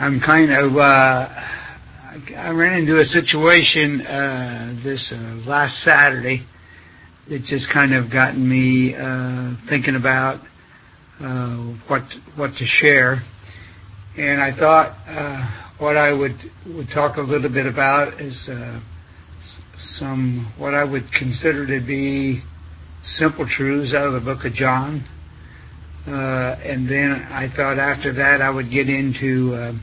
I'm kind of, I ran into a situation, this, last Saturday that just kind of gotten me, thinking about, what to share. And I thought, what I would talk a little bit about is, what I would consider to be simple truths out of the book of John. And then I thought after that I would get into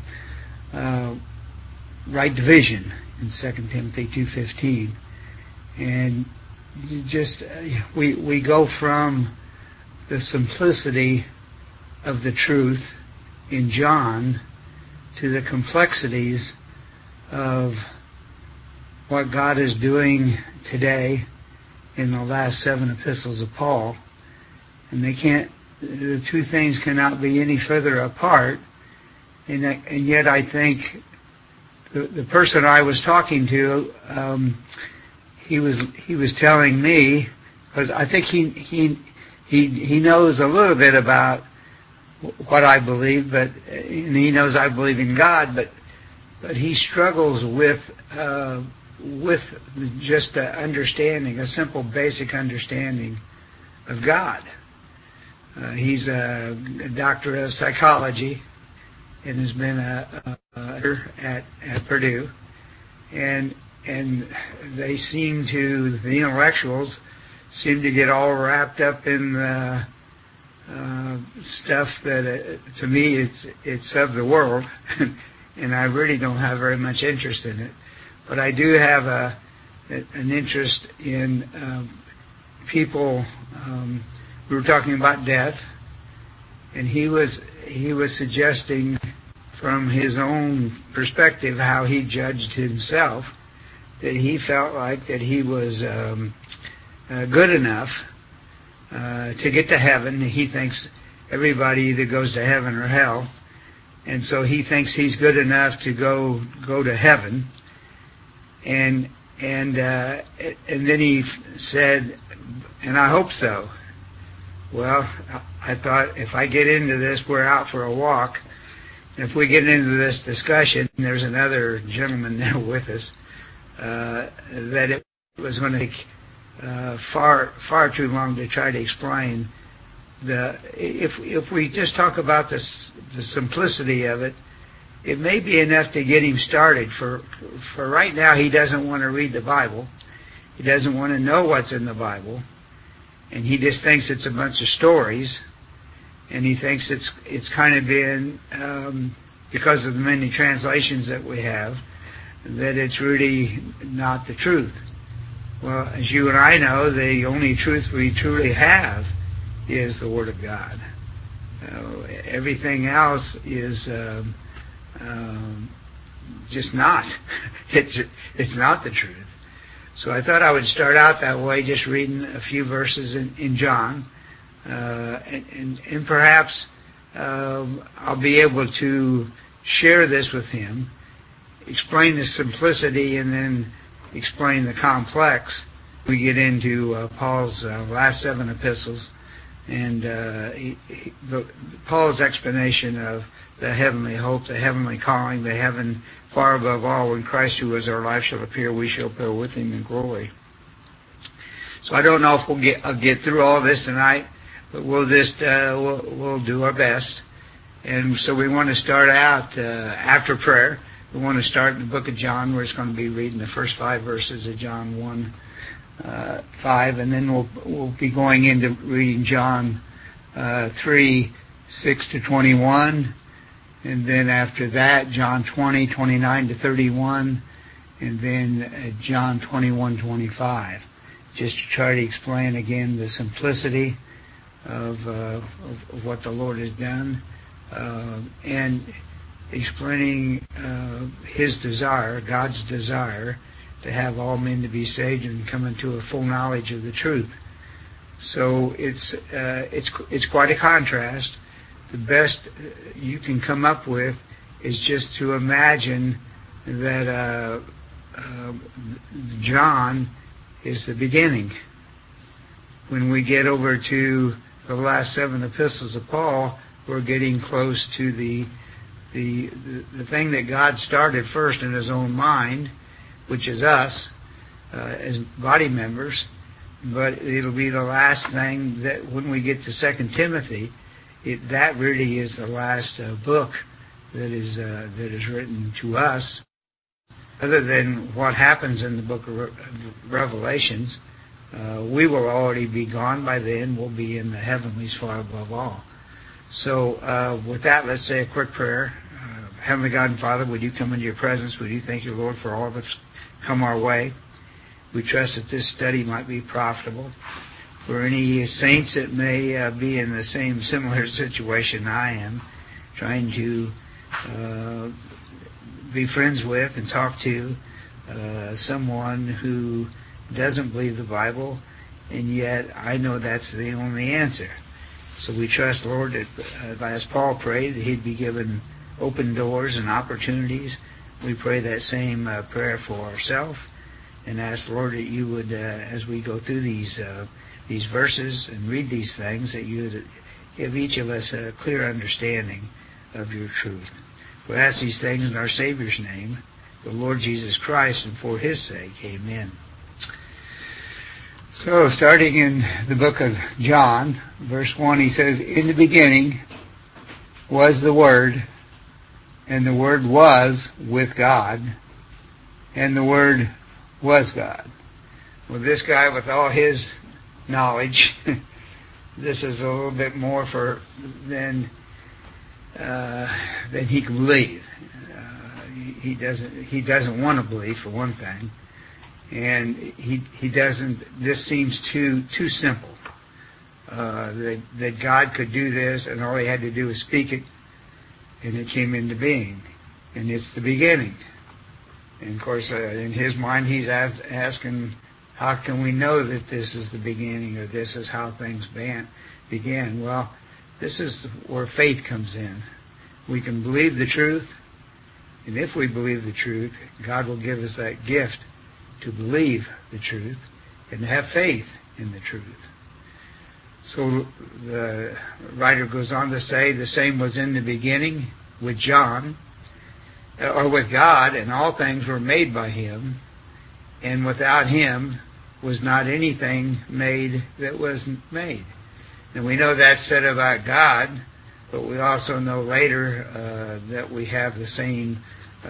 right division in 2 Timothy 2:15. And you just we go from the simplicity of the truth in John to the complexities of what God is doing today in the last 7 epistles of Paul. And the two things cannot be any further apart. And yet I think the person I was talking to, he was telling me, because I think he knows a little bit about what I believe, and he knows I believe in God, but he struggles with just a simple basic understanding of God. He's a doctor of psychology and has been a at Purdue, and the intellectuals seem to get all wrapped up in the stuff that to me it's of the world, and I really don't have very much interest in it. But I do have an interest in people. We were talking about death, and he was suggesting from his own perspective how he judged himself, that he felt like that he was good enough to get to heaven. He thinks everybody either goes to heaven or hell, and so he thinks he's good enough to go to heaven. And then he said, and I hope so. Well, I thought, if I get into this, we're out for a walk. If we get into this discussion, there's another gentleman there with us, that it was going to take far too long to try to explain if we just talk about the simplicity of it, it may be enough to get him started. For right now, he doesn't want to read the Bible. He doesn't want to know what's in the Bible. And he just thinks it's a bunch of stories, and he thinks it's kind of been, because of the many translations that we have, that it's really not the truth. Well, as you and I know, the only truth we truly have is the Word of God. Everything else is just not. It's not the truth. So I thought I would start out that way, just reading a few verses in John, and perhaps I'll be able to share this with him, explain the simplicity, and then explain the complex. We get into Paul's last 7 epistles, and Paul's explanation of the heavenly hope, the heavenly calling, the heaven far above all. When Christ, who is our life, shall appear, we shall appear with him in glory. So I don't know if I'll get through all this tonight, but we'll just we'll do our best. And so we want to start out after prayer. We want to start in the book of John. We're just going to be reading the first 5 verses of John 1:5, and then we'll be going into reading John 3:6-21. And then after that, John 20:29-31, and then John 21:25, just to try to explain again the simplicity of what the Lord has done, and explaining His desire, God's desire, to have all men to be saved and come into a full knowledge of the truth. So it's quite a contrast. The best you can come up with is just to imagine that John is the beginning. When we get over to the last 7 epistles of Paul, we're getting close to the the thing that God started first in His own mind, which is us as body members, but it'll be the last thing that when we get to 2 Timothy, that really is the last book that is written to us. Other than what happens in the book of Revelations, we will already be gone by then. We'll be in the heavenlies far above all. So with that, let's say a quick prayer. Heavenly God and Father, would you come into your presence? Would you thank you, Lord, for all that's come our way? We trust that this study might be profitable. For any saints that may be in the same similar situation I am, trying to be friends with and talk to someone who doesn't believe the Bible, and yet I know that's the only answer. So we trust, Lord, that as Paul prayed, that he'd be given open doors and opportunities. We pray that same prayer for ourselves, and ask, Lord, that you would, as we go through these verses and read these things, that you would give each of us a clear understanding of your truth. We ask these things in our Savior's name, the Lord Jesus Christ, and for His sake. Amen. So, starting in the book of John, verse 1, he says, "In the beginning was the Word, and the Word was with God, and the Word was God." Well, this guy, with all his knowledge, this is a little bit more than he can believe. He doesn't want to believe, for one thing, and he doesn't. This seems too simple. That God could do this, and all He had to do was speak it, and it came into being, and it's the beginning. And of course, in his mind, he's asking, how can we know that this is the beginning, or this is how things began? Well, this is where faith comes in. We can believe the truth, and if we believe the truth, God will give us that gift to believe the truth and to have faith in the truth. So the writer goes on to say, the same was in the beginning with John, or with God, and all things were made by Him, and without Him was not anything made that was made. And we know that's said about God, but we also know later that we have the same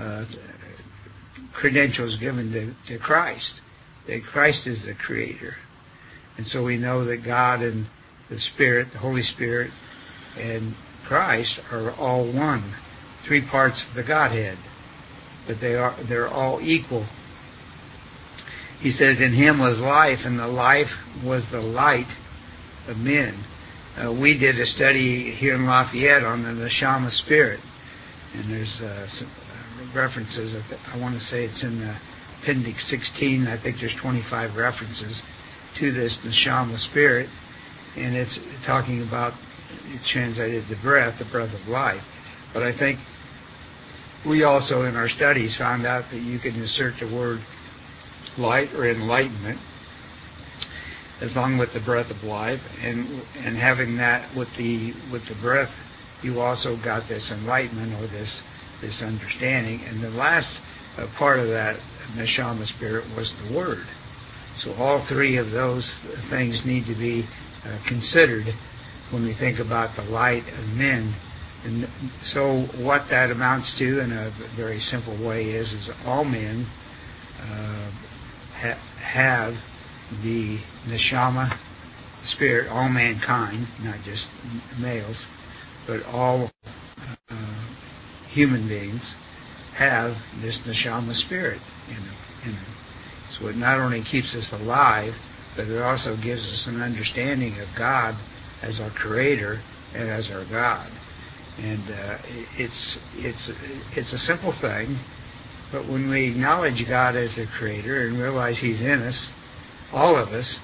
credentials given to Christ, that Christ is the Creator. And so we know that God and the Spirit, the Holy Spirit, and Christ are all one, three parts of the Godhead, but they're all equal. He says, "In Him was life, and the life was the light of men." We did a study here in Lafayette on the Neshama Spirit, and there's some references. I want to say it's in the Appendix 16. I think there's 25 references to this Neshama Spirit, and it's talking about, it's translated the breath of life. But I think we also in our studies found out that you can insert the word light or enlightenment as long with the breath of life, and having that with the breath, you also got this enlightenment, or this understanding. And the last part of that Neshama Spirit was the Word. So all three of those things need to be considered when we think about the light of men. And so what that amounts to in a very simple way is all men have the Neshama Spirit, all mankind, not just males, but all human beings have this Neshama Spirit in them. So it not only keeps us alive, but it also gives us an understanding of God as our Creator and as our God. And it's a simple thing, but when we acknowledge God as the Creator and realize He's in us, all of us,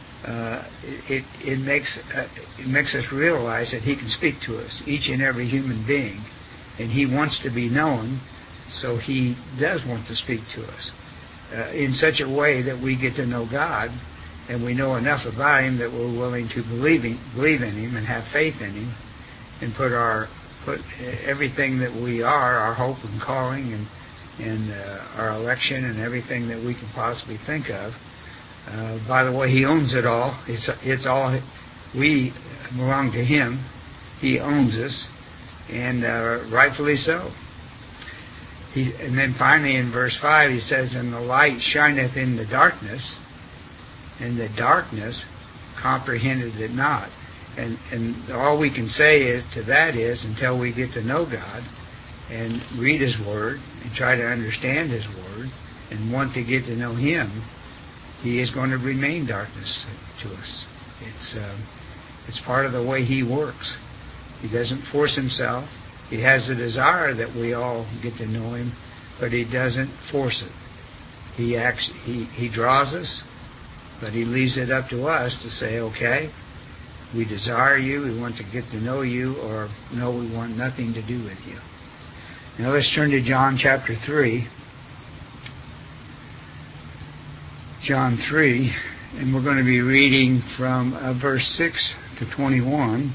it makes us realize that He can speak to us, each and every human being, and He wants to be known, so He does want to speak to us in such a way that we get to know God, and we know enough about Him that we're willing to believe in Him and have faith in Him, and put our put everything that we are, our hope and calling, and our election, and everything that we can possibly think of. By the way, He owns it all. It's all. We belong to Him. He owns us, and rightfully so. And then finally in verse 5 he says, "And the light shineth in the darkness, and the darkness comprehended it not." And all we can say to that is, until we get to know God and read His Word and try to understand His Word and want to get to know Him, He is going to remain darkness to us. It's part of the way He works. He doesn't force Himself. He has a desire that we all get to know Him, but He doesn't force it. He draws us, but He leaves it up to us to say, okay, we desire You, we want to get to know You, or no, we want nothing to do with You. Now let's turn to John chapter 3. John 3, and we're going to be reading from verse 6 to 21.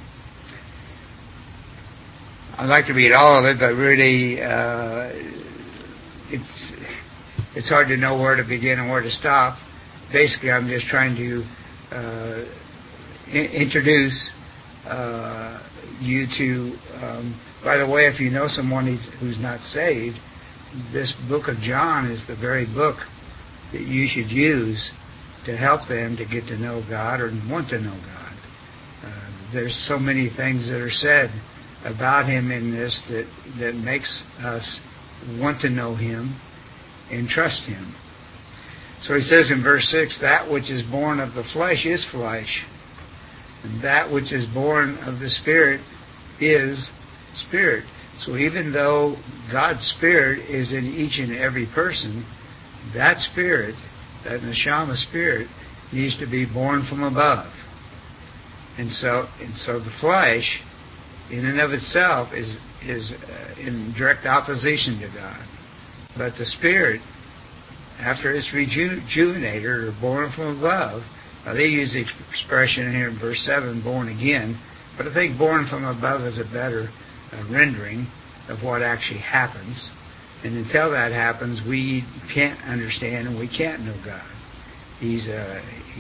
I'd like to read all of it, but really it's hard to know where to begin and where to stop. Basically, I'm just trying to introduce you to, by the way, if you know someone who's not saved, this book of John is the very book that you should use to help them to get to know God or want to know God. There's so many things that are said about Him in this that makes us want to know Him and trust Him. So he says in verse 6, "That which is born of the flesh is flesh, and that which is born of the Spirit is spirit." So even though God's Spirit is in each and every person, that spirit, that neshama spirit, needs to be born from above. And so the flesh, in and of itself, is in direct opposition to God. But the Spirit, after it's rejuvenated or born from above, they use the expression here in verse 7, born again, but I think born from above is a better rendering of what actually happens. And until that happens, we can't understand and we can't know God. He's to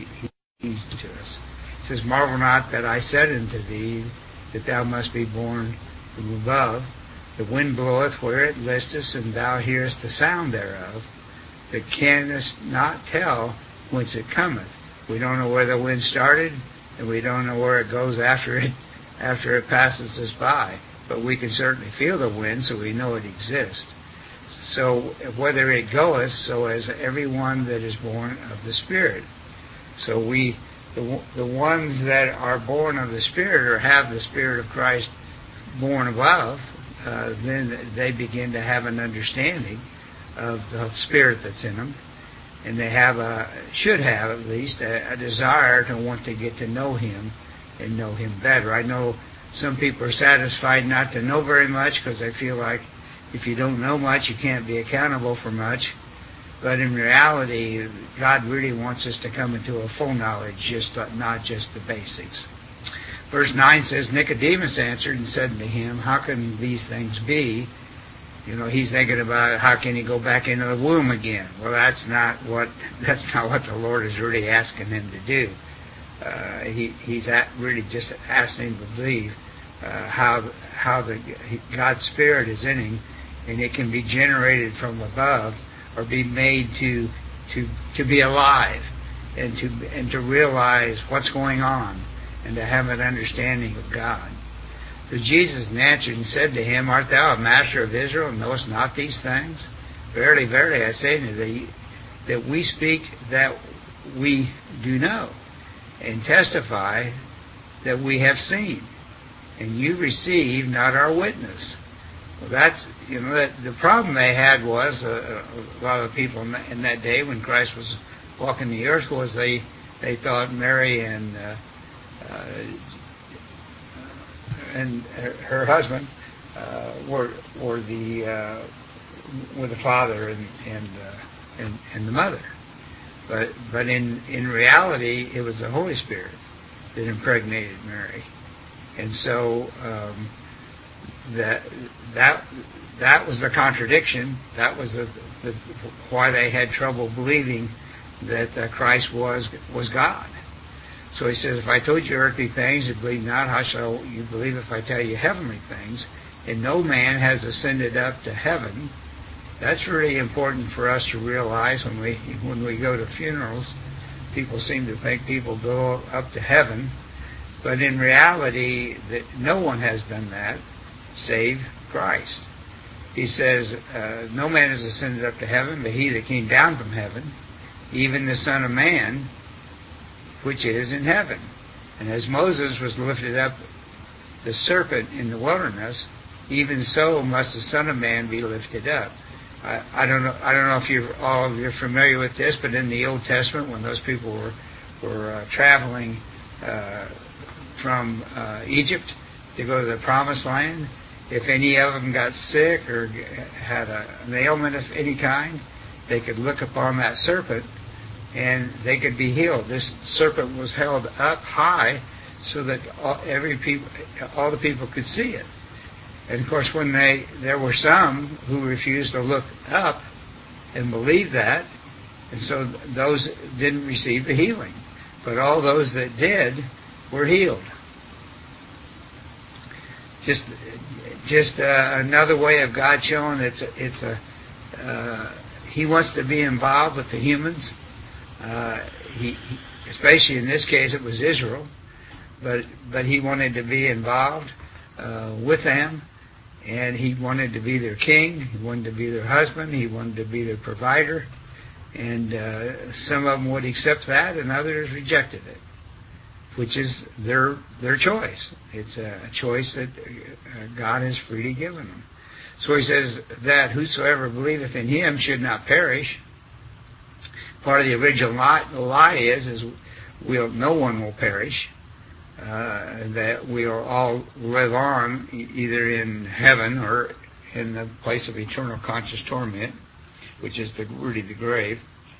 us. It says, "Marvel not that I said unto thee, that thou must be born from above. The wind bloweth where it listeth, and thou hearest the sound thereof, but canst not tell whence it cometh." We don't know where the wind started, and we don't know where it goes after it passes us by. But we can certainly feel the wind, so we know it exists. So whether it goeth, so as everyone that is born of the Spirit. So the ones that are born of the Spirit or have the Spirit of Christ born above, then they begin to have an understanding of the Spirit that's in them, and they should have at least a desire to want to get to know Him and know Him better. I know some people are satisfied not to know very much because they feel like if you don't know much, you can't be accountable for much. But in reality, God really wants us to come into a full knowledge, not just the basics. Verse 9 says, "Nicodemus answered and said unto him, How can these things be?" He's thinking about how can he go back into the womb again. Well, that's not what the Lord is really asking him to do. He's really just asking him to believe how God's Spirit is in him, and it can be generated from above, or be made to be alive, and to realize what's going on, and to have an understanding of God. So Jesus answered and said to him, Art thou a master of Israel, and knowest not these things? Verily, verily, I say to thee, that we speak that we do know, and testify that we have seen, and you receive not our witness. Well, that's, the problem they had was, a lot of people in that day when Christ was walking the earth, was they thought Mary and her husband were the father and the mother, but in reality it was the Holy Spirit that impregnated Mary, and so that that that was the contradiction. That was the why they had trouble believing that Christ was God. So he says, if I told you earthly things, you believe not, how shall you believe if I tell you heavenly things? And no man has ascended up to heaven. That's really important for us to realize when we go to funerals. People seem to think people go up to heaven, but in reality, that no one has done that save Christ. He says, no man has ascended up to heaven, but he that came down from heaven, even the Son of Man, which is in heaven. And as Moses was lifted up the serpent in the wilderness, even so must the Son of Man be lifted up. I don't know if you're familiar with this, but in the Old Testament, when those people were traveling from Egypt to go to the Promised Land, if any of them got sick or had an ailment of any kind, they could look upon that serpent and they could be healed. This serpent was held up high so that all the people could see it. And of course, when there were some who refused to look up and believe that, and so those didn't receive the healing. But all those that did were healed. Just another way of God showing He wants to be involved with the humans. He especially in this case, it was Israel, but He wanted to be involved with them. And He wanted to be their king. He wanted to be their husband. He wanted to be their provider. And some of them would accept that, and others rejected it, which is their choice. It's a choice that God has freely given them. So He says that whosoever believeth in Him should not perish. Part of the original lie is no one will perish. That we'll all live on either in heaven or in the place of eternal conscious torment, which is really the grave.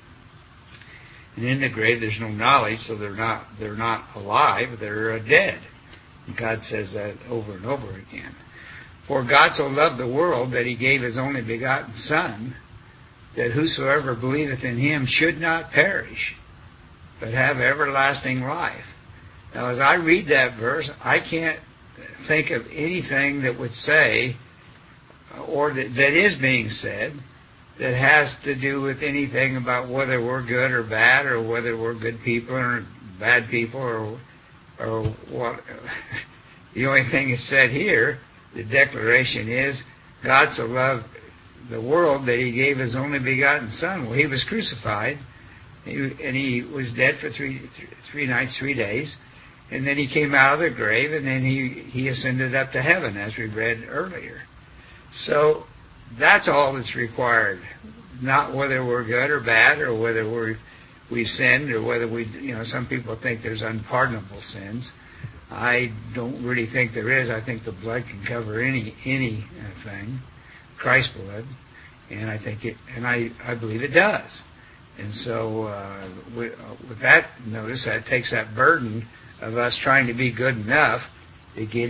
And in the grave there's no knowledge, so they're not alive, they're dead. And God says that over and over again. For God so loved the world that He gave His only begotten Son, that whosoever believeth in Him should not perish, but have everlasting life. Now, as I read that verse, I can't think of anything that would say, or that is being said, that has to do with anything about whether we're good or bad, or whether we're good people or bad people, or what. The only thing is said here, the declaration is, God so loved the world that He gave His only begotten Son. Well, He was crucified, and He was dead for three nights, 3 days. And then He came out of the grave, and then he ascended up to heaven, as we read earlier. So that's all that's required. Not whether we're good or bad, or whether we've sinned, or whether some people think there's unpardonable sins. I don't really think there is. I think the blood can cover anything, Christ's blood, and I believe it does. And so with that, notice that takes that burden of us trying to be good enough to get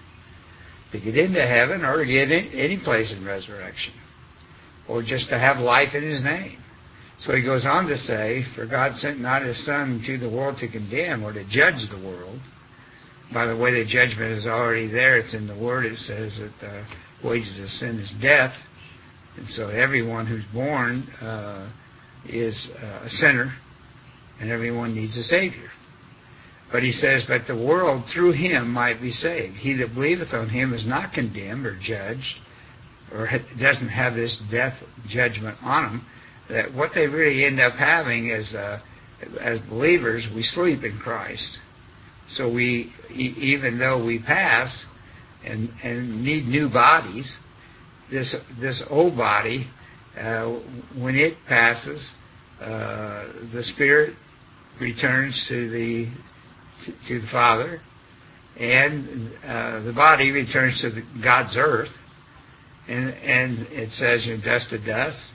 into heaven, or to get in any place in resurrection, or just to have life in His name. So He goes on to say, for God sent not His Son into the world to condemn or to judge the world. By the way, the judgment is already there. It's in the Word. It says that the wages of sin is death. And so everyone who's born is a sinner, and everyone needs a Savior. But He says, but the world through Him might be saved. He that believeth on Him is not condemned or judged, or doesn't have this death judgment on them. That what they really end up having as believers, we sleep in Christ. So we, even though we pass and need new bodies, this old body, when it passes, the spirit returns to the Father, and the body returns to God's earth, and it says you're dust to dust.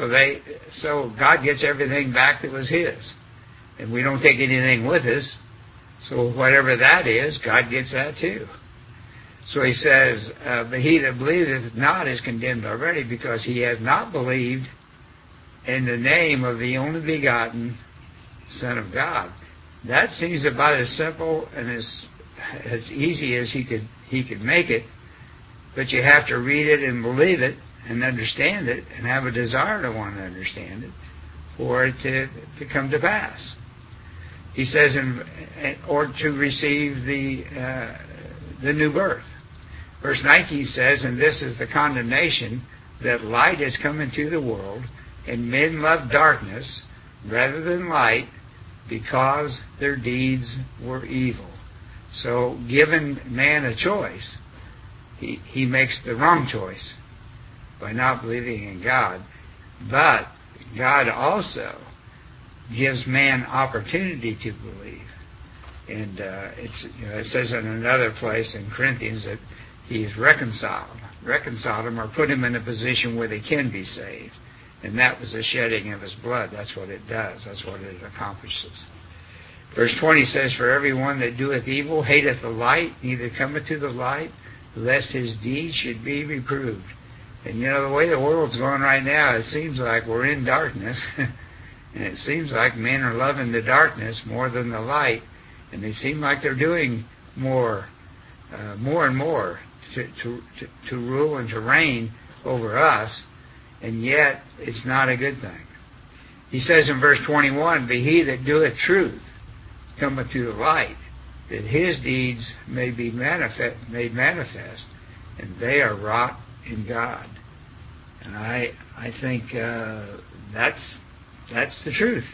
So God gets everything back that was His, and we don't take anything with us. So whatever that is, God gets that too. So he says, but he that believeth not is condemned already, because he has not believed in the name of the only begotten Son of God. That seems about as simple and as easy as he could make it, but you have to read it and believe it and understand it and have a desire to want to understand it for it to come to pass. He says, or to receive the new birth. Verse 19 says, and this is the condemnation, that light has come into the world, and men love darkness rather than light, because their deeds were evil. So, given man a choice, he makes the wrong choice by not believing in God. But God also gives man opportunity to believe. And it says in another place in Corinthians that he is reconciled them, or put him in a position where they can be saved. And that was the shedding of his blood. That's what it does. That's what it accomplishes. Verse 20 says, for everyone that doeth evil hateth the light, neither cometh to the light, lest his deeds should be reproved. And the way the world's going right now, it seems like we're in darkness. And it seems like men are loving the darkness more than the light. And they seem like they're doing more and more to rule and to reign over us. And yet, it's not a good thing. He says in verse 21, but he that doeth truth cometh to the light, that his deeds may be made manifest, and they are wrought in God. And I think that's the truth.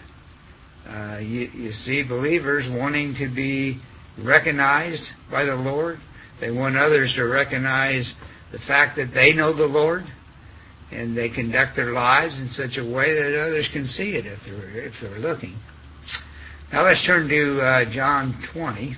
You see believers wanting to be recognized by the Lord. They want others to recognize the fact that they know the Lord, and they conduct their lives in such a way that others can see it if they're looking. Now let's turn to John 20.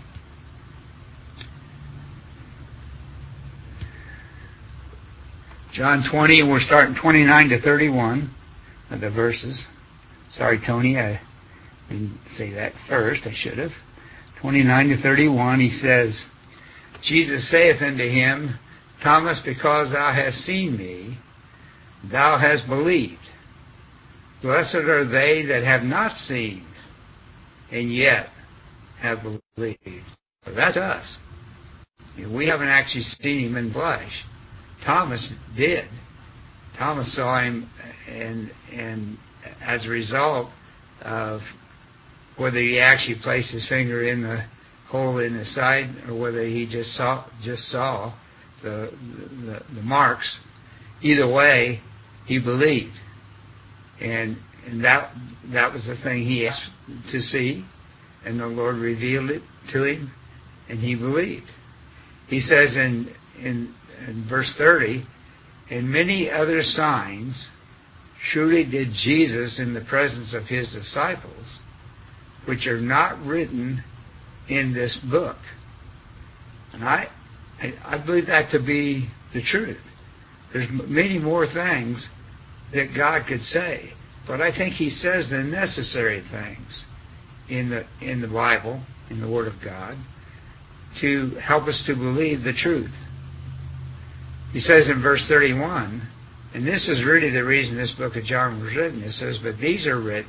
John 20, and we're starting 29 to 31 of the verses. Sorry, Tony, I didn't say that first. I should have. 29 to 31, he says, Jesus saith unto him, Thomas, because thou hast seen me, thou hast believed. Blessed are they that have not seen, and yet have believed. Well, that's us. We haven't actually seen him in flesh. Thomas did. Thomas saw him, and as a result of whether he actually placed his finger in the hole in his side, or whether he just saw the marks, either way, he believed. And that was the thing he asked to see, and the Lord revealed it to him, and he believed. He says in verse 30, and many other signs surely did Jesus in the presence of his disciples, which are not written in this book. And I believe that to be the truth. There's many more things that God could say, but I think he says the necessary things in the Bible, in the Word of God, to help us to believe the truth. He says in verse 31, and this is really the reason this book of John was written. It says, but these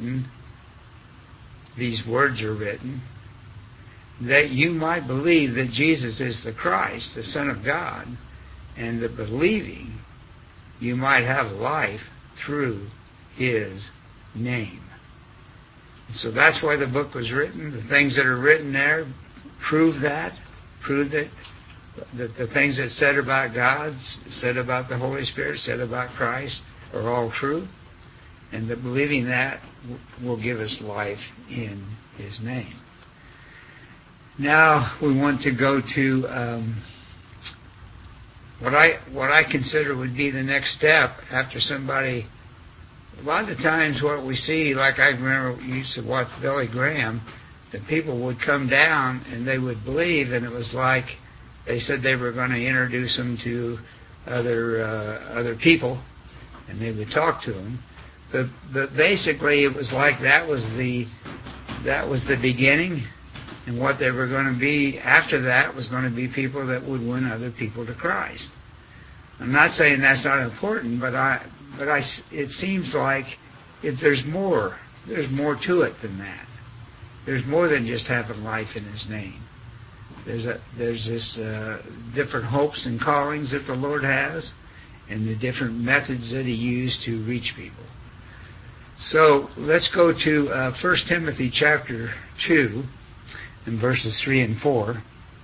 words are written, that you might believe that Jesus is the Christ, the Son of God, and that believing you might have life through his name. And so that's why the book was written. The things that are written there prove that the things that said about God, said about the Holy Spirit, said about Christ are all true, and that believing that will give us life in his name. Now we want to go to what I consider would be the next step after somebody. A lot of the times what we see, like I remember we used to watch Billy Graham, that people would come down and they would believe, and it was like they said they were going to introduce them to other people, and they would talk to them. But basically, it was like that was the beginning, And what they were going to be after that was going to be people that would win other people to Christ. I'm not saying that's not important, but it seems like there's more to it than that. There's more than just having life in His name. There's this different hopes and callings that the Lord has, and the different methods that He used to reach people. So let's go to 1 Timothy chapter 2 and verses 3 and 4.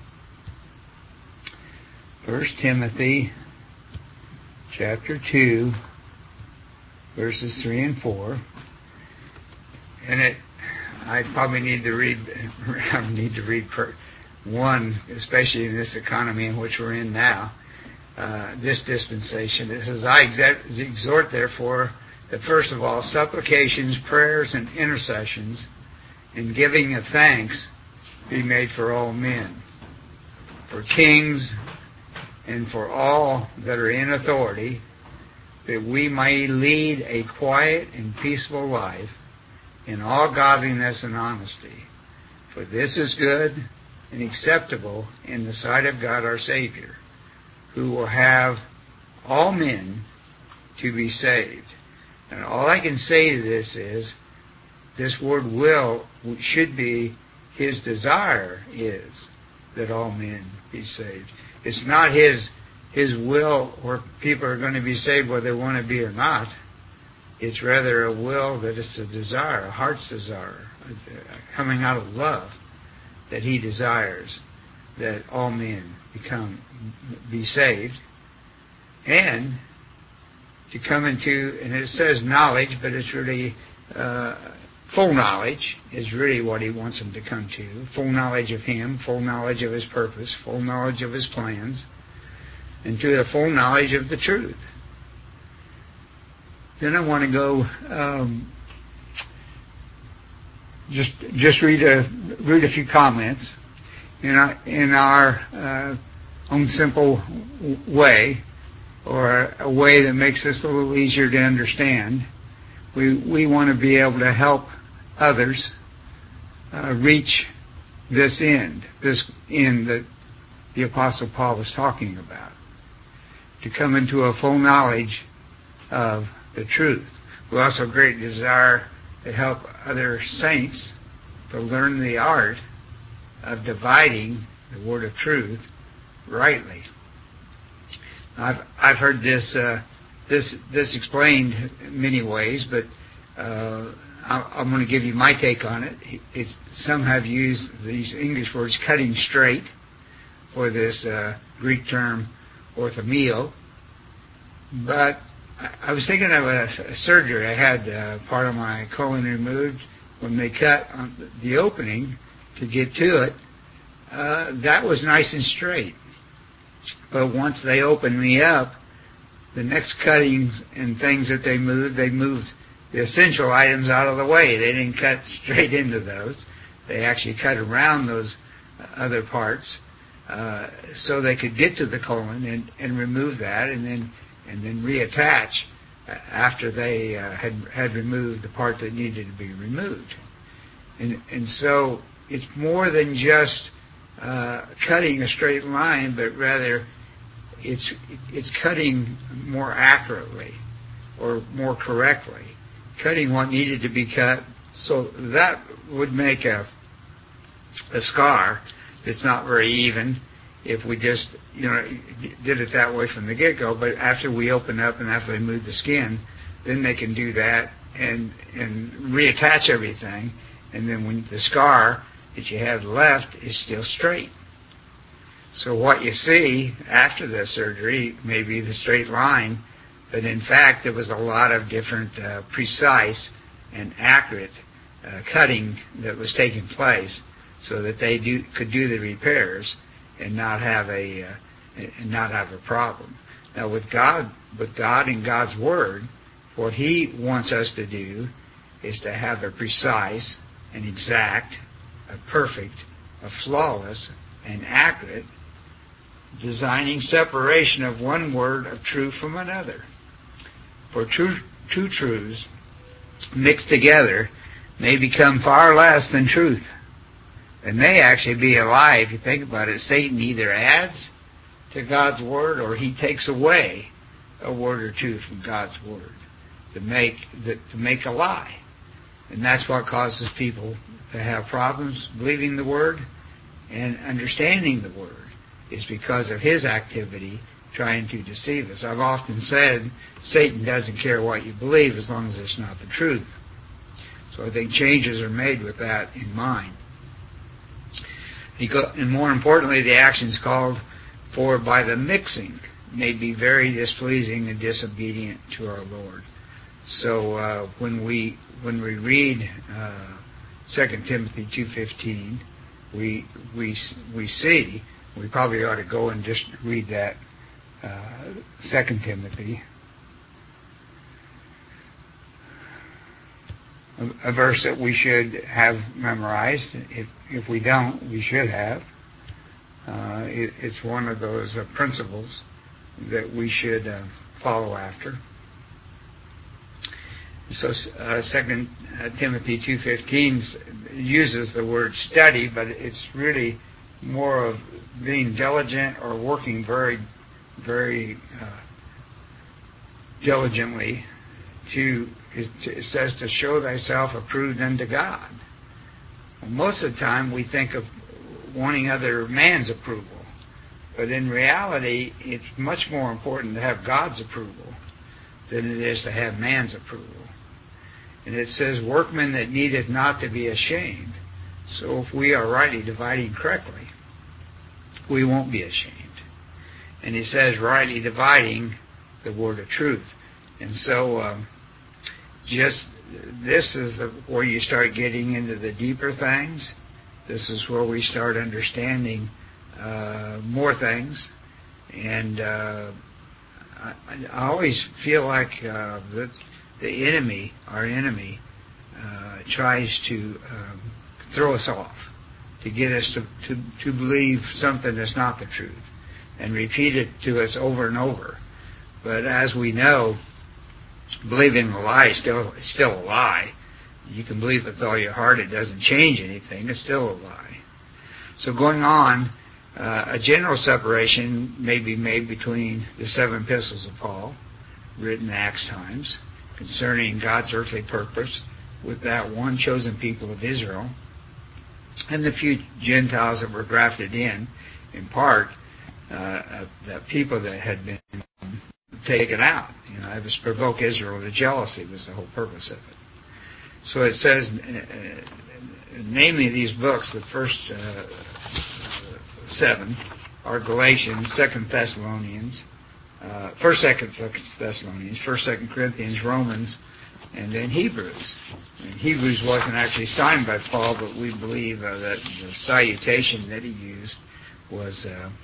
1 Timothy chapter 2 verses 3 and 4. And I probably need to read one, especially in this economy in which we're in now, this dispensation. It says, I exhort, therefore, that first of all, supplications, prayers, and intercessions, and giving of thanks be made for all men, for kings, and for all that are in authority, that we may lead a quiet and peaceful life in all godliness and honesty. For this is good and acceptable in the sight of God our Savior, who will have all men to be saved. And all I can say to this is, this word will should be His desire is that all men be saved. It's not His will where people are going to be saved whether they want to be or not. It's rather a will that it's a desire, a heart's desire, coming out of love, that He desires that all men be saved, and to come into, and it says knowledge, but it's really full knowledge is really what He wants them to come to. Full knowledge of Him, full knowledge of His purpose, full knowledge of His plans, and to the full knowledge of the truth. Then I want to go just read a few comments in our own simple way, or a way that makes this a little easier to understand. We want to be able to help others reach this end that the Apostle Paul was talking about, to come into a full knowledge of the truth. We also have great desire to help other saints to learn the art of dividing the word of truth rightly. I've heard this explained in many ways, but I'm going to give you my take on it. Some have used these English words, cutting straight, for this Greek term orthomeo. But I was thinking of a surgery. I had part of my colon removed. When they cut on the opening to get to it, that was nice and straight. But once they opened me up, the next cuttings and things that they moved the essential items out of the way. They didn't cut straight into those. They actually cut around those other parts so they could get to the colon and remove that, and then reattach after they had removed the part that needed to be removed. And so it's more than just cutting a straight line, but rather it's cutting more accurately or more correctly, cutting what needed to be cut. So that would make a scar that's not very even if we just did it that way from the get-go. But after we open up and after they move the skin, then they can do that and reattach everything, and then when the scar that you have left is still straight. So what you see after the surgery may be the straight line, but in fact there was a lot of different precise and accurate cutting that was taking place so that they could do the repairs and not have a problem. Now with God and God's Word, what He wants us to do is to have a precise, an exact, a perfect, a flawless, and accurate designing separation of one word of truth from another. For two truths mixed together may become far less than truth. It may actually be a lie if you think about it. Satan either adds to God's word or he takes away a word or two from God's word to make a lie. And that's what causes people to have problems believing the word and understanding the word, is because of his activity trying to deceive us. I've often said Satan doesn't care what you believe as long as it's not the truth. So I think changes are made with that in mind. And more importantly, the actions called for by the mixing may be very displeasing and disobedient to our Lord. So when we read 2 Timothy 2:15, we see, we probably ought to go and just read that 2 Timothy, a verse that we should have memorized. If we don't, we should have. It's one of those principles that we should follow after. So 2 Timothy 2:15 uses the word study, but it's really more of being diligent or working very, very diligently it says to show thyself approved unto God. Well, most of the time we think of wanting other man's approval, but in reality it's much more important to have God's approval than it is to have man's approval. And it says, workmen that needeth not to be ashamed. So if we are rightly dividing correctly, we won't be ashamed. And he says, rightly dividing the word of truth. And so this is where you start getting into the deeper things. This is where we start understanding more things. And I always feel like the enemy, our enemy, tries to throw us off, to get us to believe something that's not the truth, and repeat it to us over and over. But as we know, believing a lie is still a lie. You can believe with all your heart, it doesn't change anything, it's still a lie. So going on, a general separation may be made between the 7 epistles of Paul, written in Acts times, concerning God's earthly purpose with that one chosen people of Israel, and the few Gentiles that were grafted in part, the people that had been taken out. It was provoke Israel to jealousy was the whole purpose of it. So it says, namely these books, the first 7 are Galatians, 2nd Thessalonians, 1st, 2nd Thessalonians, 1st, 2nd Corinthians, Romans, and then Hebrews. And Hebrews wasn't actually signed by Paul, but we believe that the salutation that he used was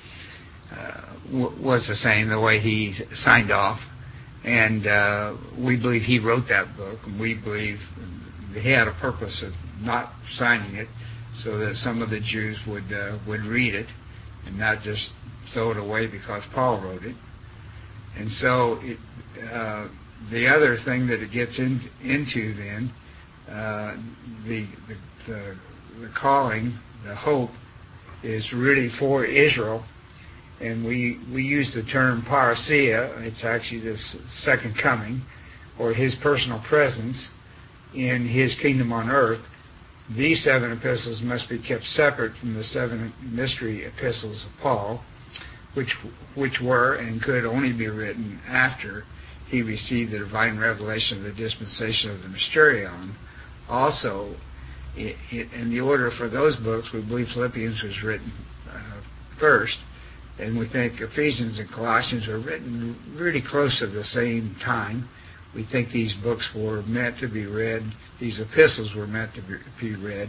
the same, the way he signed off. And we believe he wrote that book, and we believe he had a purpose of not signing it so that some of the Jews would read it and not just throw it away because Paul wrote it. And so the other thing that it gets into then, the calling, the hope, is really for Israel. And we use the term parousia. It's actually this second coming, or his personal presence in his kingdom on earth. These 7 epistles must be kept separate from the 7 mystery epistles of Paul, which were and could only be written after he received the divine revelation of the dispensation of the mysterion. Also, in the order for those books, we believe Philippians was written first, and we think Ephesians and Colossians were written really close to the same time. We think these books were meant to be read, these epistles were meant to be read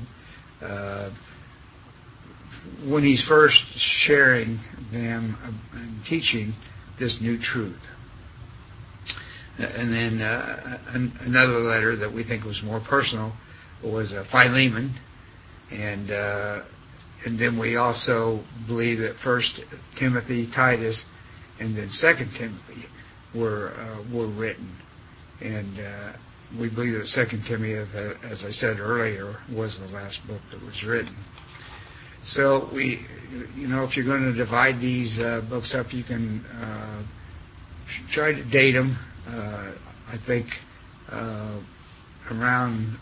when he's first sharing them and teaching this new truth. And then another letter that we think was more personal was Philemon, and then we also believe that 1 Timothy, Titus, and then 2 Timothy were written. And we believe that 2 Timothy, as I said earlier, was the last book that was written. So if you're going to divide these books up, you can try to date them. I think around,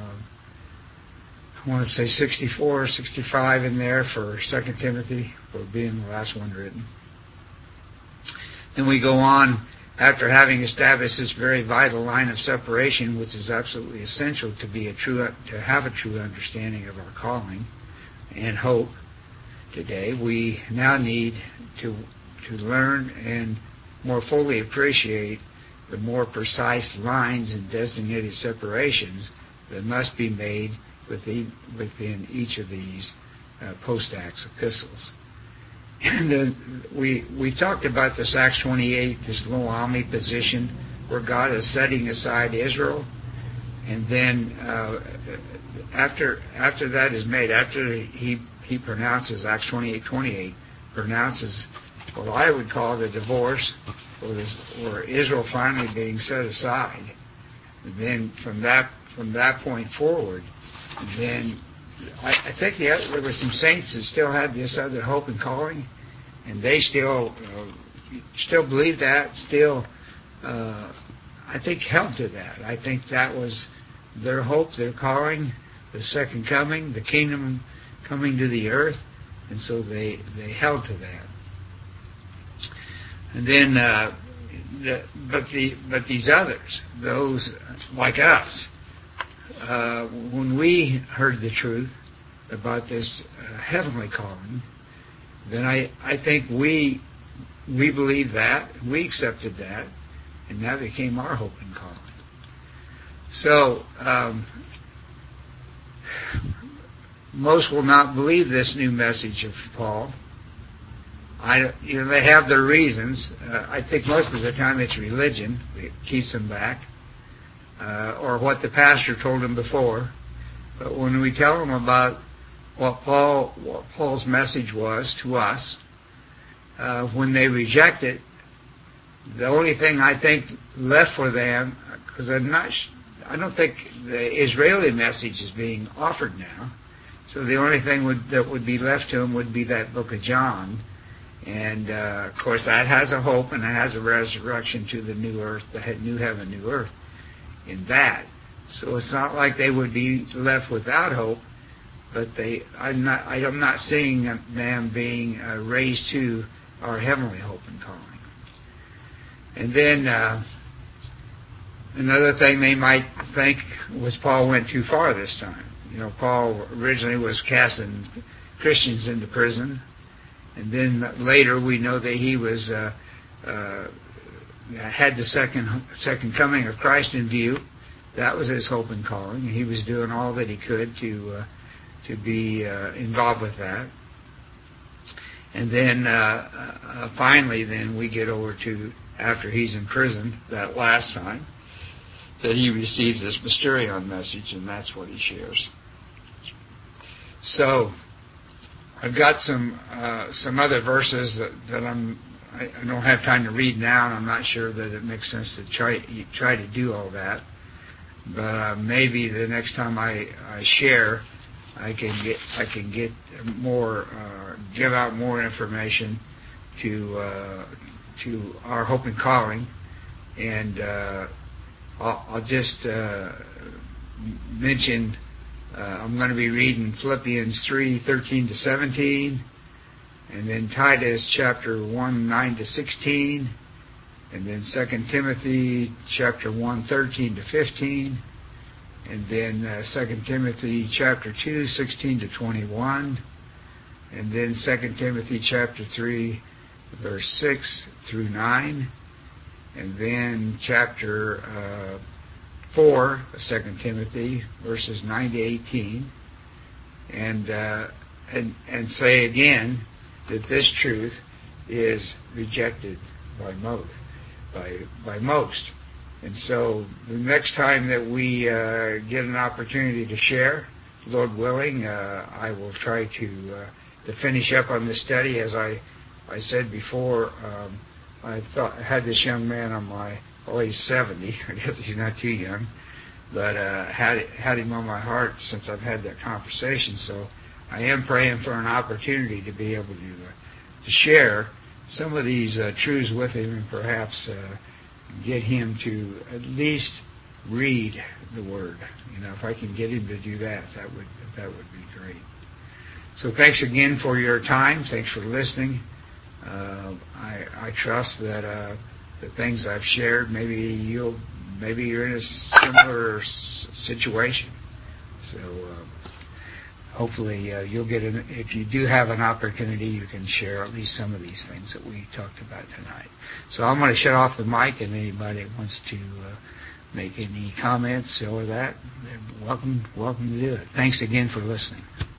I want to say 64 or 65 in there for 2 Timothy, for being the last one written. Then we go on, after having established this very vital line of separation, which is absolutely essential to have a true understanding of our calling and hope today, we now need to learn and more fully appreciate the more precise lines and designated separations that must be made within each of these post-Acts epistles. And we talked about this Acts 28, this Lo-Ami position, where God is setting aside Israel, and then after that is made, after he pronounces, Acts 28:28, pronounces what I would call the divorce, or Israel finally being set aside. And then from that point forward, then I think there were some saints that still had this other hope and calling, and they still believed that, still I think held to that. I think that was their hope, their calling, the second coming, the kingdom coming to the earth, and so they held to that. And then, but these others, those like us, when we heard the truth about this heavenly calling, then I think we believed that, we accepted that, and that became our hope and calling. So most will not believe this new message of Paul. They have their reasons. I think most of the time it's religion that keeps them back, or what the pastor told them before. But when we tell them about what Paul's message was to us, when they reject it, the only thing I think left for them, because I don't think the Israeli message is being offered now. So the only thing that would be left to them would be that book of John. And, of course, that has a hope and it has a resurrection to the new earth, the new heaven, new earth in that. So it's not like they would be left without hope, but I'm not seeing them being raised to our heavenly hope and calling. And then another thing they might think was Paul went too far this time. Paul originally was casting Christians into prison, and then later we know that he was had the second coming of Christ in view. That was his hope and calling, and he was doing all that he could to be involved with that. And then finally, then we get over to after he's in prison that last time, that he receives this Mysterion message, and that's what he shares. So I've got some other verses that I don't have time to read now, and I'm not sure that it makes sense to try to do all that. But maybe the next time I share, I can get more, give out more information to our hope and calling, and I'll just mention. I'm going to be reading Philippians 3:13-17, and then Titus chapter 1:9-16, and then 2 Timothy chapter 1:13-15, and then 2 Timothy chapter 2:16-21, and then 2 Timothy chapter 3 verse 6-9, and then chapter 4 of 2 Timothy verses 9-18, and say again that this truth is rejected by most. And so the next time that we get an opportunity to share, Lord willing, I will try to finish up on this study. As I said before, I had this young man on my, well, he's 70. I guess he's not too young, but had him on my heart since I've had that conversation. So I am praying for an opportunity to be able to share some of these truths with him, and perhaps get him to at least read the Word. If I can get him to do that, that would be great. So thanks again for your time. Thanks for listening. I trust that the things I've shared, maybe you're in a similar situation. So hopefully you'll get if you do have an opportunity, you can share at least some of these things that we talked about tonight. So I'm going to shut off the mic, and anybody that wants to make any comments or that, they're welcome to do it. Thanks again for listening.